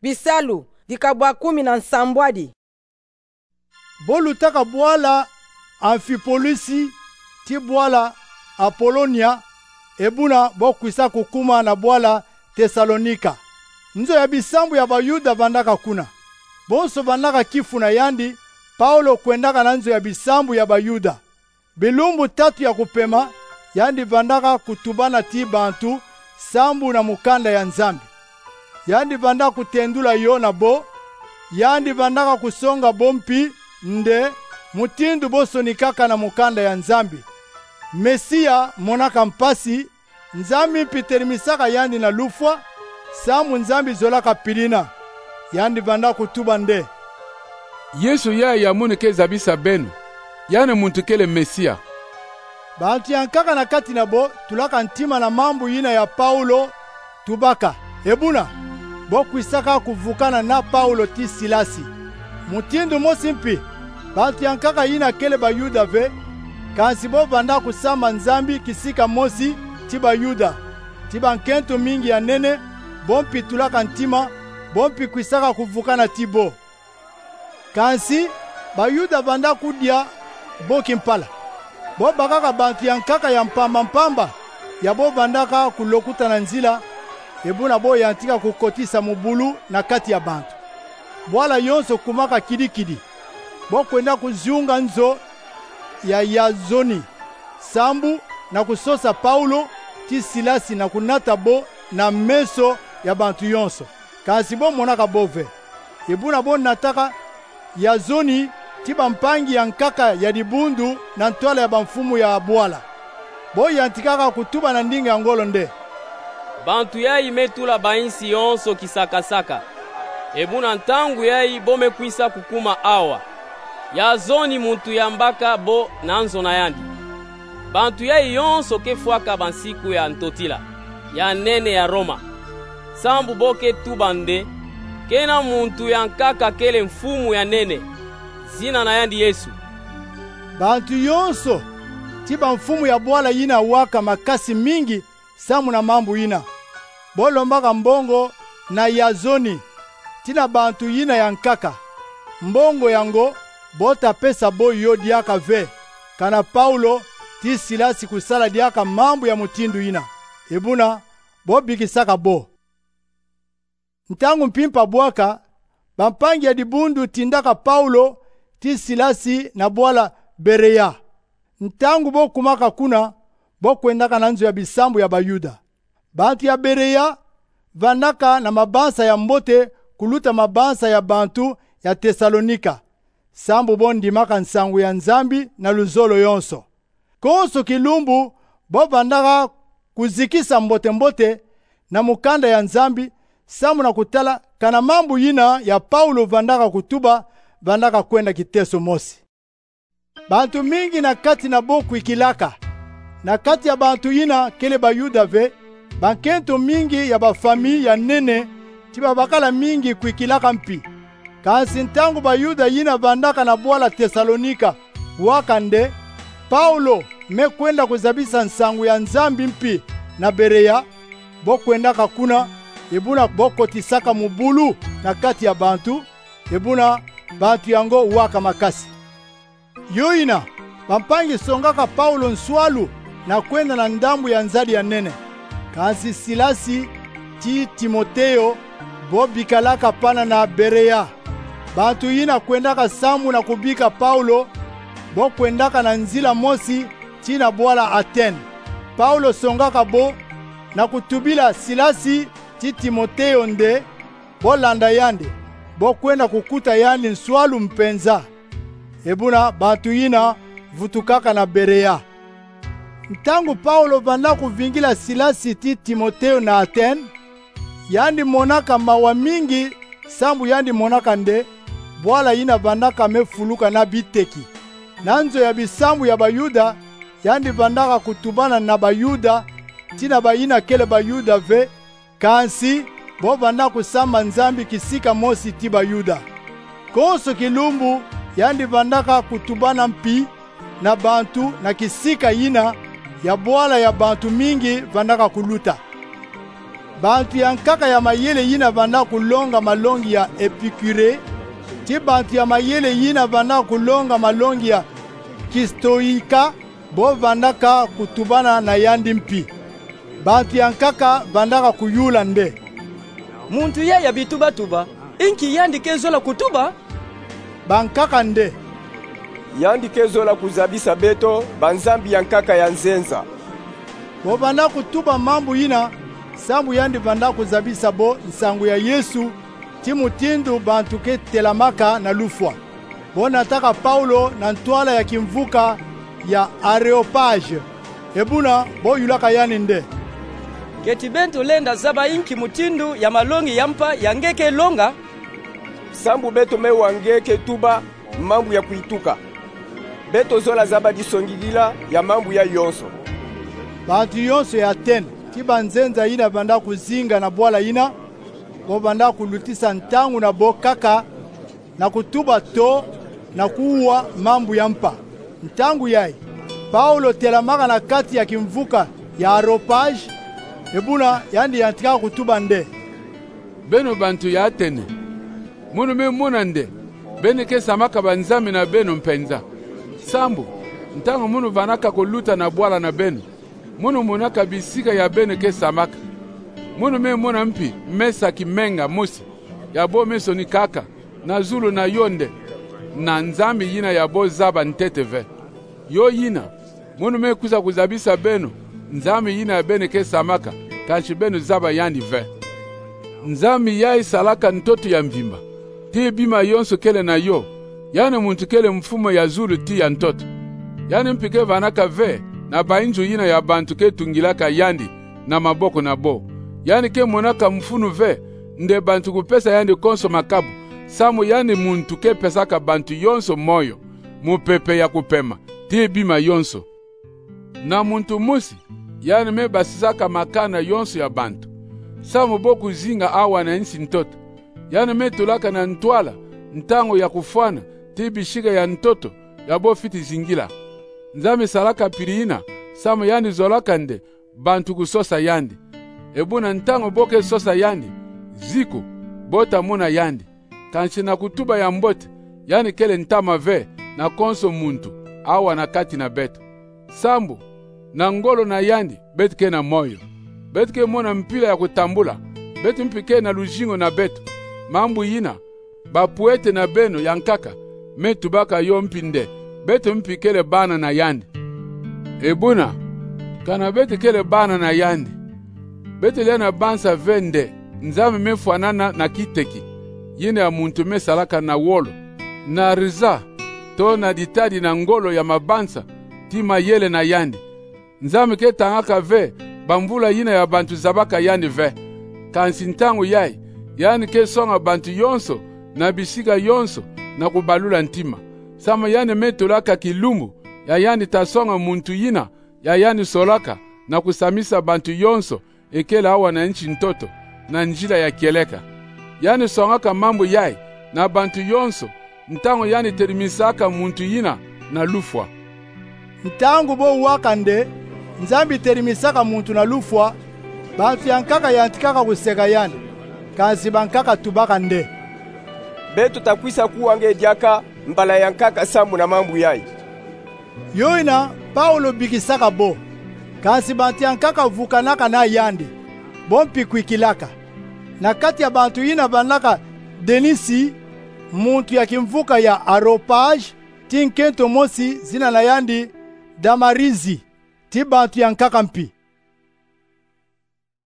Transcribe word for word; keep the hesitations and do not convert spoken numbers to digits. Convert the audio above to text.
bisalu dikabwa kumi na nsambwadi. Bolutaka bwala Amfipolisi ti bwala Apolonia ebuna bokwisa kukuma na bwala Tesalonika. Nzo ya bisambu ya bayuda bandaka kuna. Bonso bandaka kifuna yandi Paulo kwendaka na nzo ya bisambu ya bayuda. Bilumbu tatu ya kupema yandi bandaka kutubana ti bantu sambu na mukanda ya nzambi. Yandi bandaka kutendula yo na bo. Yandi bandaka kusonga bompi nde mutindu bosonikaka na mukanda ya nzambi. Mesia monaka mpasi nzambi mpitelimisaka yandi na lufwa samu nzambi zolaka pilina yandi banda kutuba nde. Yesu ya yamunike zabisa benu yane muntu kele Mesia. Bantu yankaka na kati na bo tulaka ntima na mambu yina ya Paulo tubaka ebuna bokwisaka kuvukana na Paulo ti Silasi mutindu mosimpi. Bantu yankaka yina kele bayuda ve kansi bo banda kusamba nzambi kisika mosi ti bayuda ti bankento mingi ya nene bompi tulaka ntima bompi kwisaka kuvukana ti bo. Kansi bayuda banda kudia boki mpala bo bakaka bantu yankaka ya mpamba mpamba ya bo bandaka kulokuta na nzila ebuna bo yantika kukotisa mubulu na kati ya bantu. Bwala yonso kumaka kidikidi bo kwenda kuziunga nzo ya Yazoni sambu na kusosa Paulo ti Silasi na kunata bo na meso ya bantu yonso. Kasi bo monaka bove ebuna bo nataka Yazoni ti bampangi ya nkaka ya dibundu na ntwala ya bamfumu ya bwala bo yantikaka kutuba na ndinga ya ngolo nde. Bantu yai metula bainsi yonso kisakasaka ebuna ntangu yai bome kwisa kukuma awa Yazoni muntu yambaka bo nanzo na yandi. Bantu yai yonso kefuaka bansiku ya ntotila ya nene ya Roma sambu boke tubande kena muntu yankaka kele mfumu ya nene zina na yandi Yesu. Bantu yonso ti bamfumu ya bwala yina waka makasi mingi samu na mambu yina bolombaka mbongo na Yazoni tina bantu yina yankaka mbongo yango bota pesa bo yo diaka ve kana Paulo ti Silasi kusala diaka mambu ya mutindu yina ebuna bo bikisaka bo. Ntangu mpimpa bwaka bampangi ya dibundu tindaka Paulo ti Silasi na bwala Bereya. Ntangu bo kumaka kuna bo kwendaka na nzo ya bisambu ya bayuda. Bantu ya Bereya vanaka na mabansa ya mbote kuluta mabansa ya bantu ya Tesalonika sambu bo ndimaka nsangu ya nzambi na luzolo yonso. Konso kilumbu bo vandaka kuzikisa mbote mbote na mukanda ya nzambi samu na kutala kana mambu yina ya Paulo vandaka kutuba vandaka kwenda kiteso mosi. Bantu mingi na kati na bo kuikilaka na kati ya bantu yina kele bayuda ve bankento mingi ya bafami ya nene tiba bakala mingi kuikilaka mpi. Kansi ntangu bayuda yina vandaka na bwala Tesalonika wakande Paulo me kwenda kuzabisa nsangu ya nzambi mpi na Bereya bo kwendaka kuna ebuna boko tisaka mubulu na kati ya bantu ebuna bantu yango waka makasi. Yoina bampangi songaka Paulo nswalu na kwenda na ndambu ya nzadi ya nene. Kansi Silasi ti Timoteo bo bikalaka pana na Bereya. Bantu yina kwendaka samu na kubika Paulo bo kwendaka na nzila mosi tina bwala Aten. Paulo songaka bo na kutubila Silasi ti Timoteo nde bo landa yande bo kwenda kukuta yandi nswalu mpenza ebuna bantu yina vutukaka na Bereya. Ntangu Paulo vanda kuvingila Silasi ti Timoteo na Aten yandi monaka mawa mingi sambu yandi monaka nde bwala yina vandaka mefuluka na biteki nanzo ya bisambu ya bayuda yandi vandaka kutubana na bayuda tina bayina kele bayuda ve kansi bo vanda kusamba nzambi kisika mosi ti bayuda. Konso kilumbu yandi vandaka kutubana mpi na bantu na kisika yina ya bwala ya bantu mingi vandaka kuluta. bantu ya nkaka ya mayele yina banda kulonga malongi ya epikure, ti bantu ya mayele yina banda kulonga malongi ya kistoika, bo bandaka kutubana na yandi mpi. Bantu ya nkaka bandaka kuyula nde. Muntu ya ya bituba tuba, inki yandi kezola kutuba? Bankaka nde. Yandi kezola kuzabisa beto, banzambi ya nkaka ya nzenza. Bo banda kutuba mambu yina, sambu yandi banda kuzabisa bo nsangu ya Yesu, timu tindu bantu ke telamaka na lufwa. Bo nataka Paulo na ntwala ya kimvuka ya Areopage. Ebuna bo yulaka yani nde. Keti bento lenda zaba inki mutindu ya malongi yampa yangeke longa. Sambu beto me wangeke tuba mambu ya kuituka. Beto zola zaba disongigila ya mambu ya yonso. Bantu yonso ya Atene, tiba nzenza ina banda kuzinga na bwala ina, bo banda kulutisa ntangu na bo kaka, na kutuba to, na kuwa mambu ya mpa. Ntangu yai, Paulo telamaka na kati ya kimvuka ya Areopage, ebuna yandi yantika kutuba nde. Beno bantu ya Atene, munu me muna nde, bene ke samaka banzami na beno mpenza. Sambu, ntangu munu vanaka kuluta na bwala na beno, munu munaka bisika ya bene ke samaka. Munu me muna mpi, mesa kimenga musi, ya bo meso ni kaka, na zulu na yonde, na nzambi yina ya bo zaba nteteve. Yo yina, munu me kuza kuzabisa beno, nzambi yina ya bene ke samaka, kanchi beno zaba yandi ve. Nzambi yai salaka ntoto ya mvimba, ti bima yonso kele na yo, yani muntu kele mfumo ya zulu ti ya ntoto. Yani mpike vanaka ve, na bainju yina ya bantu ke tungilaka yandi, na maboko na bo. Yani ke monaka mfunu ve, nde bantu kupesa yandi konso makabu, samu yani muntu ke pesaka bantu yonso moyo, mupepe ya kupema, ti bima yonso. Na muntu musi, yani me basisaka makana yonso ya bantu. Samu boku zinga awa na nsi ntoto. Yani me tulaka na ntwala, ntango ya kufwana, ti bishika ya ntoto, ya bo fiti zingila. Nzame salaka piriina, samu yani zolaka nde, bantu kusosa yandi. Ebuna ntango boke sosa yandi, ziku, bota muna yandi. Kanchi na kutuba ya mbote, yani kele ntama ve, na konso muntu, awa na kati na beto. Sambu, na ngolo na yandi, betike na moyo. Betike mona mpila ya kutambula, beti mpike na lujingo na beto. Mambu yina, bapuete na beno yankaka, metu baka yo mpinde, beto mpikele bana na yandi. Ebuna, kana beti kele bana na yandi. Beti lena bansa vende, nzame mefuanana na kiteki. Yine ya muntu me salaka na wolo. Na riza, to na ditadi na ngolo ya mabansa, tima yele na yandi. Nzame ke tangaka ve, bambula yine ya bantu zabaka yandi ve. Kansi ntangu yai, yani ke songa bantu yonso, na bisika yonso, na kubalula ntima. Sama yani metolaka kilumbu, ya yani tasonga muntu yina, ya yani solaka, na kusamisa bantu yonso, ekele awa na nchi ntoto, na njila ya kieleka. Yani songaka mambo yai, na bantu yonso, ntango yani terimisaka muntu yina, na lufwa. Ntangu bo wakande, nzambi terimisaka muntu na lufwa, bantu yankaka yantikaka kuseka yani, kansi bankaka tubaka nde. Beto takwisa kuwange diaka, mbala yankaka sambu na mambu yai. Yoina, Paulo bikisaka bo, kansi bantu yankaka vukanaka na yandi, bompi kuikilaka. Na kati ya bantu yina banaka Denisi, muntu ya kimvuka ya Areopage, tinkento mosi zina na yandi Damarizi, ti bantu yankaka mpi.